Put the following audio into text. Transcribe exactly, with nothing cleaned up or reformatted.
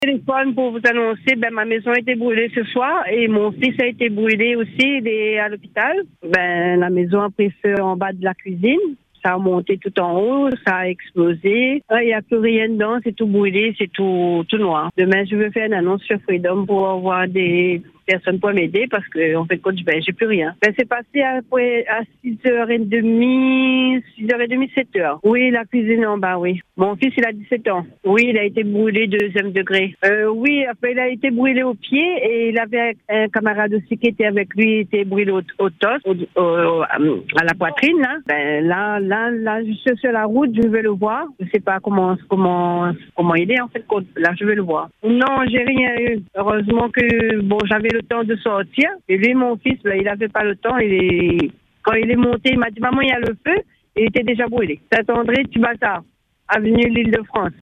Téléphone pour vous annoncer, ben ma maison a été brûlée ce soir et mon fils a été brûlé aussi, il est à l'hôpital. Ben la maison a pris feu en bas de la cuisine. Ça a monté tout en haut, ça a explosé. Il n'y a plus rien dedans, c'est tout brûlé, c'est tout, tout noir. Demain, je veux faire une annonce sur Freedom pour avoir des personnes pour m'aider parce que, en fait, coach, ben, j'ai plus rien. Ben, c'est passé après à six heures trente, six heures trente, sept heures. Oui, la cuisine en bas, oui. Mon fils, il a dix-sept ans. Oui, il a été brûlé deuxième degré. Euh, oui, après, il a été brûlé au pied et il avait un camarade aussi qui était avec lui, il était brûlé au, au torse, au, au, à la poitrine, là. Ben, là, là, là, je suis sur la route, je vais le voir. Je sais pas comment, comment, comment il est, en fait. Là, je vais le voir. Non, j'ai rien eu. Heureusement que, bon, j'avais le temps de sortir. Et lui, mon fils, là, il avait pas le temps. Il est... Quand il est monté, il m'a dit, maman, il y a le feu. Et il était déjà brûlé. Saint-André, Tubazard, avenue L'Île-de-France.